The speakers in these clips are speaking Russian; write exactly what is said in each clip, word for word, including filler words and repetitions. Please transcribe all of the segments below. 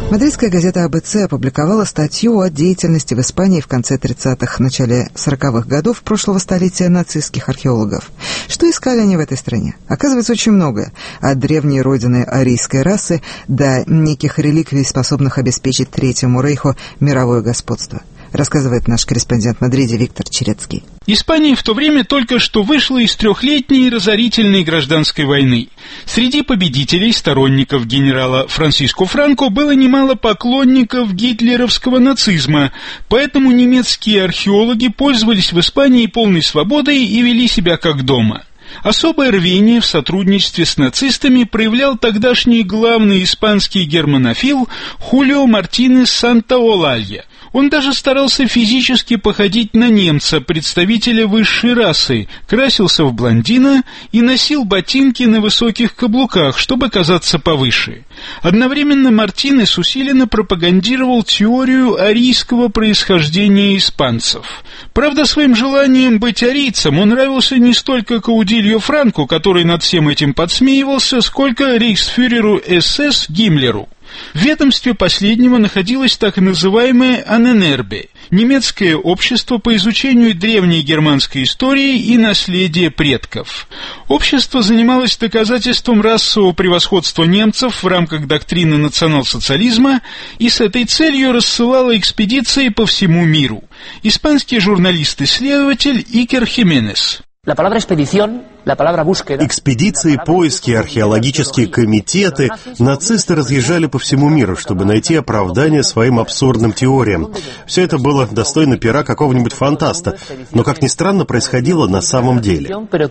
Мадридская газета «А Бэ Цэ» опубликовала статью о деятельности в Испании в конце тридцатых, начале сороковых годов прошлого столетия нацистских археологов. Что искали они в этой стране? Оказывается, очень многое. От древней родины арийской расы до неких реликвий, способных обеспечить Третьему Рейху мировое господство. Рассказывает наш корреспондент в Мадриде Виктор Черецкий. Испания в то время только что вышла из трехлетней разорительной гражданской войны. Среди победителей, сторонников генерала Франсиско Франко, было немало поклонников гитлеровского нацизма, поэтому немецкие археологи пользовались в Испании полной свободой и вели себя как дома. Особое рвение в сотрудничестве с нацистами проявлял тогдашний главный испанский германофил Хулио Мартинес Сантаолалья. Он даже старался физически походить на немца, представителя высшей расы, красился в блондина и носил ботинки на высоких каблуках, чтобы казаться повыше. Одновременно Мартинес усиленно пропагандировал теорию арийского происхождения испанцев. Правда, своим желанием быть арийцем он нравился не столько Каудильо Франко, который над всем этим подсмеивался, сколько рейхсфюреру эс эс Гиммлеру. В ведомстве последнего находилось так называемое Анненербе – немецкое общество по изучению древней германской истории и наследия предков. Общество занималось доказательством расового превосходства немцев в рамках доктрины национал-социализма и с этой целью рассылало экспедиции по всему миру. Испанский журналист-исследователь Икер Хименес. Экспедиции, поиски, археологические комитеты. Нацисты разъезжали по всему миру, чтобы найти оправдание своим абсурдным теориям. Все это было достойно пера какого-нибудь фантаста, но, как ни странно, происходило на самом деле.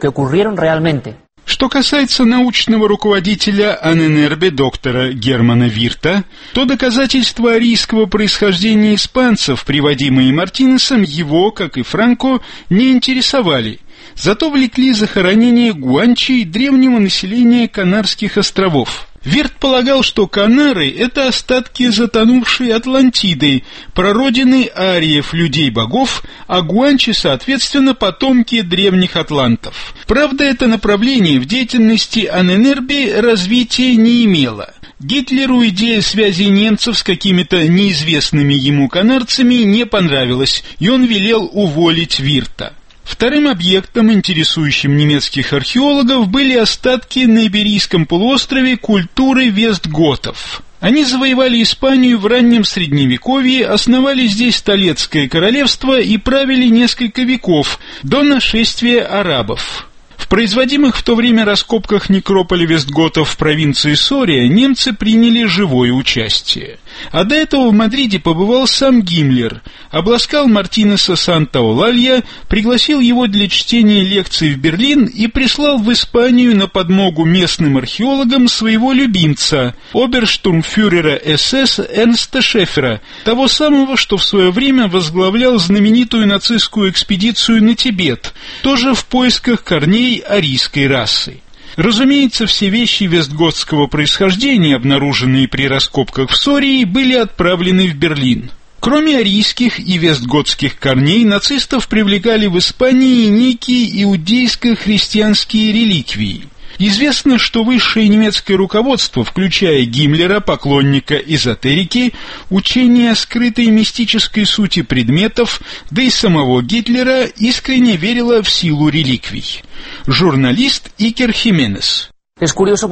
Что касается научного руководителя Анненербе доктора Германа Вирта, то доказательства арийского происхождения испанцев, приводимые Мартинесом, его, как и Франко, не интересовали. Зато влекли захоронение гуанчей древнего населения Канарских островов. Вирт полагал, что Канары — это остатки затонувшей Атлантиды, прародины ариев, людей-богов, а гуанчи, соответственно, потомки древних атлантов. Правда, это направление в деятельности Анненербе развития не имело. Гитлеру идея связи немцев с какими-то неизвестными ему канарцами не понравилась, и он велел уволить Вирта. Вторым объектом, интересующим немецких археологов, были остатки на Иберийском полуострове культуры вестготов. Они завоевали Испанию в раннем Средневековье, основали здесь Толедское королевство и правили несколько веков, до нашествия арабов. В производимых в то время раскопках некрополя вестготов в провинции Сория немцы приняли живое участие. А до этого в Мадриде побывал сам Гиммлер, обласкал Мартинеса Сантаолалья, пригласил его для чтения лекций в Берлин и прислал в Испанию на подмогу местным археологам своего любимца, оберштурмфюрера эс эс Эрнста Шефера, того самого, что в свое время возглавлял знаменитую нацистскую экспедицию на Тибет, тоже в поисках корней арийской расы. Разумеется, все вещи вестготского происхождения, обнаруженные при раскопках в Сории, были отправлены в Берлин. Кроме арийских и вестготских корней, нацистов привлекали в Испании некие иудейско-христианские реликвии. Известно, что высшее немецкое руководство, включая Гиммлера, поклонника эзотерики, учения о скрытой мистической сути предметов, да и самого Гитлера, искренне верило в силу реликвий. Журналист Икер Хименес. В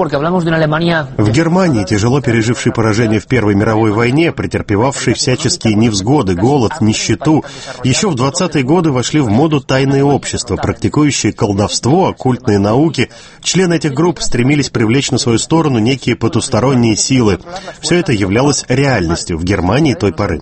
Германии, тяжело пережившей поражение в Первой мировой войне, претерпевавшей всяческие невзгоды, голод, нищету, еще в двадцатые годы вошли в моду тайные общества, практикующие колдовство, оккультные науки. Члены этих групп стремились привлечь на свою сторону некие потусторонние силы. Все это являлось реальностью в Германии той поры.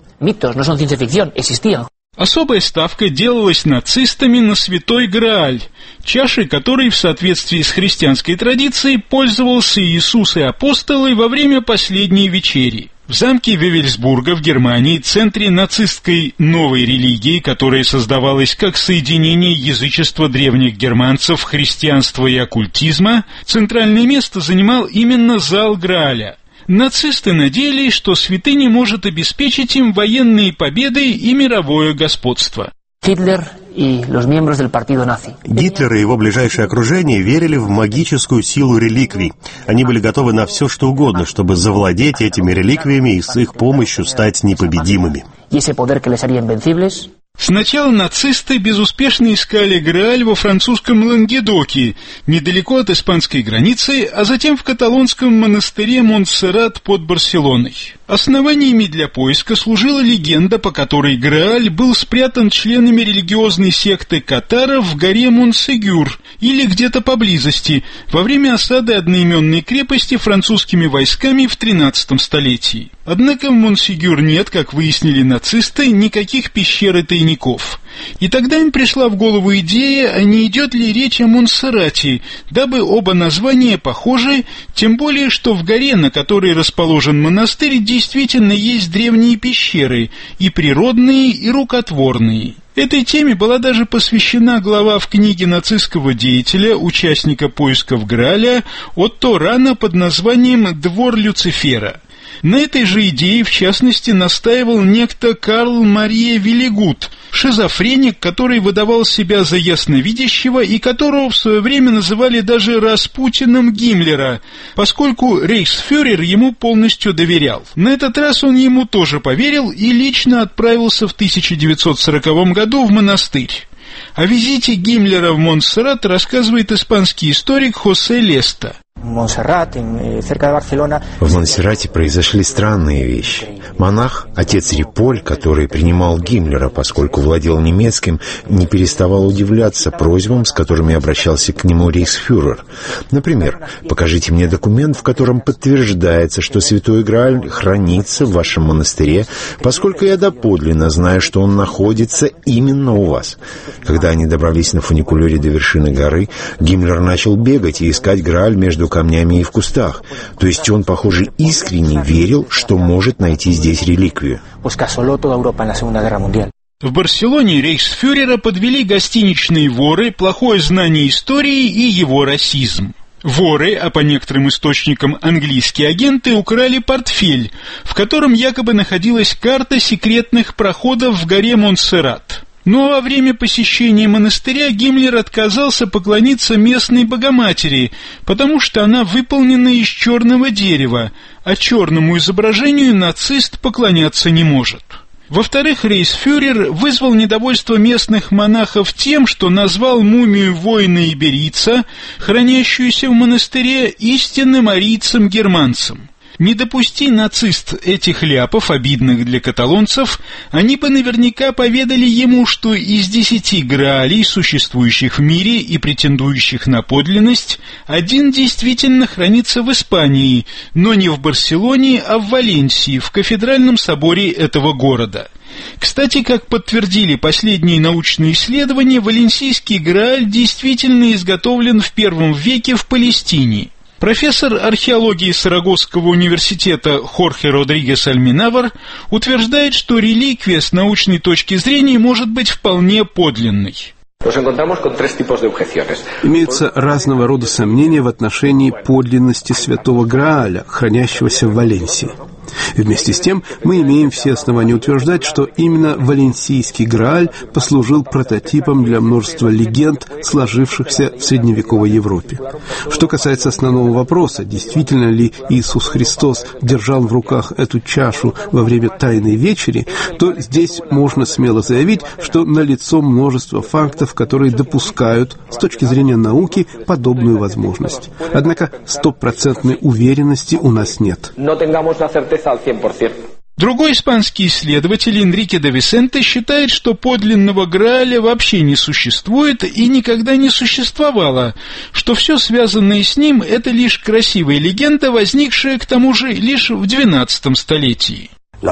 Особая ставка делалась нацистами на Святой Грааль, чашей которой в соответствии с христианской традицией пользовался Иисус и апостолы во время последней вечери. В замке Вевельсбурга в Германии, центре нацистской новой религии, которая создавалась как соединение язычества древних германцев, христианства и оккультизма, центральное место занимал именно зал Грааля. Нацисты надеялись, что святыня может обеспечить им военные победы и мировое господство. Гитлер и Гитлер и его ближайшее окружение верили в магическую силу реликвий. Они были готовы на все, что угодно, чтобы завладеть этими реликвиями и с их помощью стать непобедимыми. Сначала нацисты безуспешно искали Грааль во французском Лангедоке, недалеко от испанской границы, а затем в каталонском монастыре Монсеррат под Барселоной. Основаниями для поиска служила легенда, по которой Грааль был спрятан членами религиозной секты катаров в горе Монсегюр или где-то поблизости во время осады одноименной крепости французскими войсками в тринадцатом столетии. Однако в Монсегюр нет, как выяснили нацисты, никаких пещер и тайников. И тогда им пришла в голову идея, а не идет ли речь о Монсеррате, дабы оба названия похожи, тем более, что в горе, на которой расположен монастырь, действительно есть древние пещеры, и природные, и рукотворные. Этой теме была даже посвящена глава в книге нацистского деятеля, участника поисков Грааля Отто Рана под названием «Двор Люцифера». На этой же идее, в частности, настаивал некто Карл Мария Виллигут, шизофреник, который выдавал себя за ясновидящего и которого в свое время называли даже Распутиным Гиммлера, поскольку рейхсфюрер ему полностью доверял. На этот раз он ему тоже поверил и лично отправился в тысяча девятьсот сороковом году в монастырь. О визите Гиммлера в Монсеррат рассказывает испанский историк Хосе Леста. В Монсеррате произошли странные вещи. Монах, отец Риполь, который принимал Гиммлера, поскольку владел немецким, не переставал удивляться просьбам, с которыми обращался к нему рейхсфюрер. Например, покажите мне документ, в котором подтверждается, что Святой Грааль хранится в вашем монастыре, поскольку я доподлинно знаю, что он находится именно у вас. Когда они добрались на фуникулере до вершины горы, Гиммлер начал бегать и искать Грааль между камнями и в кустах. То есть он, похоже, искренне верил, что может найти здесь реликвию. В Барселоне рейхсфюрера подвели гостиничные воры, плохое знание истории и его расизм. Воры, а по некоторым источникам английские агенты, украли портфель, в котором якобы находилась карта секретных проходов в горе Монсеррат. Но во время посещения монастыря Гиммлер отказался поклониться местной Богоматери, потому что она выполнена из черного дерева, а черному изображению нацист поклоняться не может. Во-вторых, рейхсфюрер вызвал недовольство местных монахов тем, что назвал мумию воина-иберийца, хранящуюся в монастыре, истинным арийцем-германцем. Не допусти нацист этих ляпов, обидных для каталонцев, они бы наверняка поведали ему, что из десяти Граалей, существующих в мире и претендующих на подлинность, один действительно хранится в Испании, но не в Барселоне, а в Валенсии, в кафедральном соборе этого города. Кстати, как подтвердили последние научные исследования, валенсийский Грааль действительно изготовлен в первом веке в Палестине. Профессор археологии Сарагосского университета Хорхе Родригес Альминавар утверждает, что реликвия с научной точки зрения может быть вполне подлинной. Имеются разного рода сомнения в отношении подлинности Святого Грааля, хранящегося в Валенсии. Вместе с тем, мы имеем все основания утверждать, что именно валенсийский Грааль послужил прототипом для множества легенд, сложившихся в средневековой Европе. Что касается основного вопроса, действительно ли Иисус Христос держал в руках эту чашу во время Тайной Вечери, то здесь можно смело заявить, что налицо множество фактов, которые допускают, с точки зрения науки, подобную возможность. Однако стопроцентной уверенности у нас нет. Другой испанский исследователь Энрике де Висенте считает, что подлинного Грааля вообще не существует и никогда не существовало, что все связанное с ним – это лишь красивая легенда, возникшая к тому же лишь в двенадцатом столетии.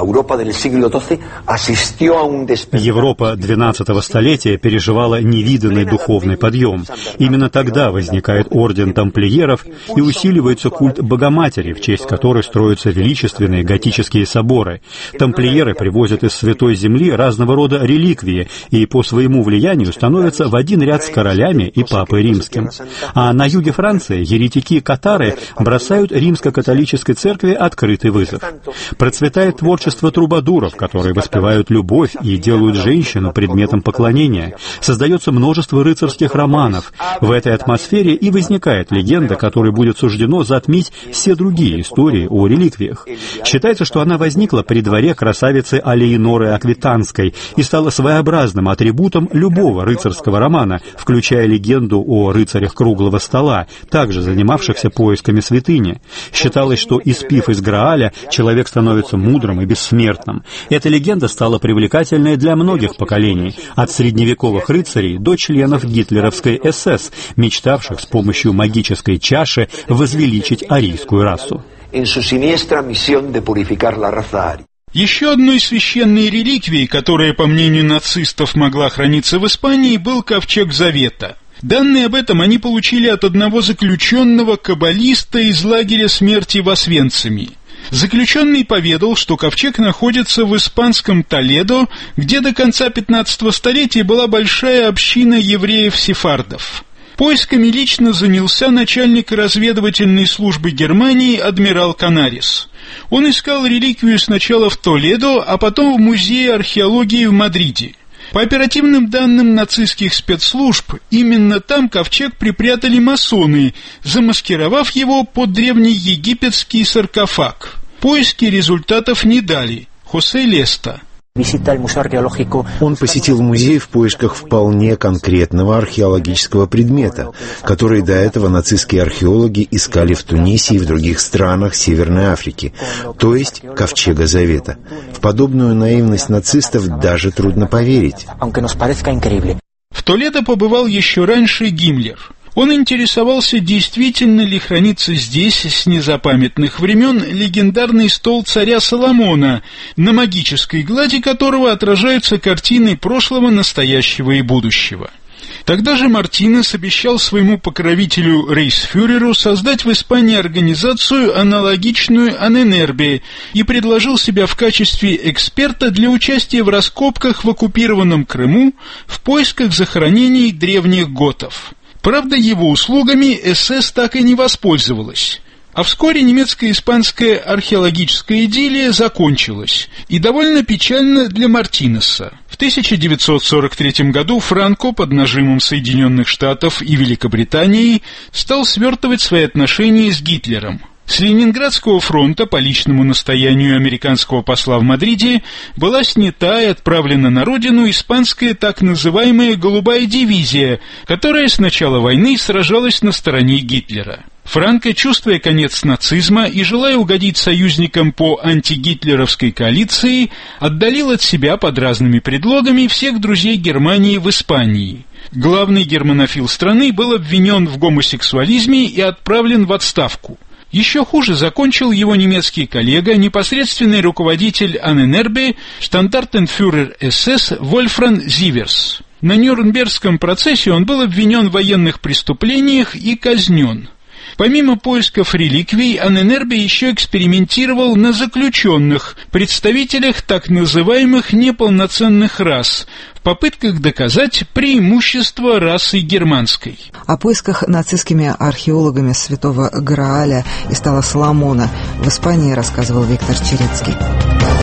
Европа двенадцатого столетия переживала невиданный духовный подъем. Именно тогда возникает орден тамплиеров и усиливается культ Богоматери, в честь которой строятся величественные готические соборы. Тамплиеры привозят из Святой Земли разного рода реликвии и по своему влиянию становятся в один ряд с королями и папой римским. А на юге Франции еретики-катары бросают римско-католической церкви открытый вызов. Процветает творчество творчество трубадуров, которые воспевают любовь и делают женщину предметом поклонения. Создается множество рыцарских романов. В этой атмосфере и возникает легенда, которой будет суждено затмить все другие истории о реликвиях. Считается, что она возникла при дворе красавицы Алеиноры Аквитанской и стала своеобразным атрибутом любого рыцарского романа, включая легенду о рыцарях круглого стола, также занимавшихся поисками святыни. Считалось, что, испив из Грааля, человек становится мудрым и бессмертным. Эта легенда стала привлекательной для многих поколений, от средневековых рыцарей до членов гитлеровской эс эс, мечтавших с помощью магической чаши возвеличить арийскую расу. Еще одной священной реликвией, которая, по мнению нацистов, могла храниться в Испании, был ковчег Завета. Данные об этом они получили от одного заключенного каббалиста из лагеря смерти в Освенциме. Заключенный поведал, что ковчег находится в испанском Толедо, где до конца пятнадцатого столетия была большая община евреев-сефардов. Поисками лично занялся начальник разведывательной службы Германии адмирал Канарис. Он искал реликвию сначала в Толедо, а потом в Музее археологии в Мадриде. По оперативным данным нацистских спецслужб, именно там ковчег припрятали масоны, замаскировав его под древнеегипетский саркофаг. Поиски результатов не дали. Хосе Леста. Он посетил музей в поисках вполне конкретного археологического предмета, который до этого нацистские археологи искали в Тунисе и в других странах Северной Африки, то есть Ковчега Завета. В подобную наивность нацистов даже трудно поверить. В Толедо побывал еще раньше Гиммлер. Он интересовался, действительно ли хранится здесь с незапамятных времен легендарный стол царя Соломона, на магической глади которого отражаются картины прошлого, настоящего и будущего. Тогда же Мартинес обещал своему покровителю рейхсфюреру создать в Испании организацию, аналогичную Аненербе, и предложил себя в качестве эксперта для участия в раскопках в оккупированном Крыму в поисках захоронений древних готов. Правда, его услугами эс эс так и не воспользовалась. А вскоре немецко-испанская археологическая идиллия закончилась, и довольно печально для Мартинеса. В тысяча девятьсот сорок третьем году Франко под нажимом Соединенных Штатов и Великобритании стал свертывать свои отношения с Гитлером. С Ленинградского фронта по личному настоянию американского посла в Мадриде была снята и отправлена на родину испанская так называемая «голубая дивизия», которая с начала войны сражалась на стороне Гитлера. Франко, чувствуя конец нацизма и желая угодить союзникам по антигитлеровской коалиции, отдалил от себя под разными предлогами всех друзей Германии в Испании. Главный германофил страны был обвинен в гомосексуализме и отправлен в отставку. Еще хуже закончил его немецкий коллега, непосредственный руководитель Аненербе, штандартенфюрер эс эс Вольфрам Зиверс. На Нюрнбергском процессе он был обвинен в военных преступлениях и казнен. Помимо поисков реликвий, Аненербе еще экспериментировал на заключенных, представителях так называемых неполноценных рас, в попытках доказать преимущество расы германской. О поисках нацистскими археологами Святого Грааля и стола Соломона в Испании рассказывал Виктор Черецкий.